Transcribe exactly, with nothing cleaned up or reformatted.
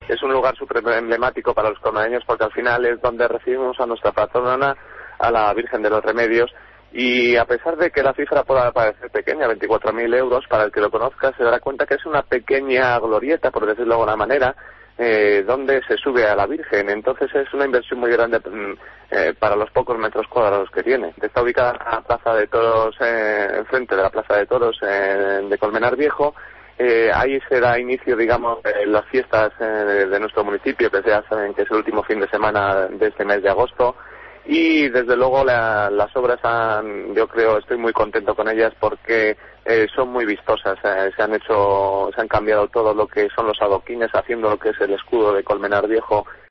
es un lugar súper emblemático para los colmenareños porque al final es donde recibimos a nuestra patrona, a la Virgen de los Remedios, y a pesar de que la cifra pueda parecer pequeña, veinticuatro mil euros, para el que lo conozca se dará cuenta que es una pequeña glorieta, por decirlo de alguna manera, eh, donde se sube a la Virgen. Entonces es una inversión muy grande eh, para los pocos metros cuadrados que tiene. Está ubicada en la Plaza de Toros, eh, enfrente de la Plaza de Toros eh, de Colmenar Viejo. Eh, ahí se da inicio, digamos, eh, las fiestas eh, de, de nuestro municipio, que ya saben que es el último fin de semana de este mes de agosto. Y desde luego la, las obras han, yo creo, estoy muy contento con ellas porque eh, son muy vistosas. Eh, se han hecho, se han cambiado todo lo que son los adoquines, haciendo lo que es el escudo de Colmenar Viejo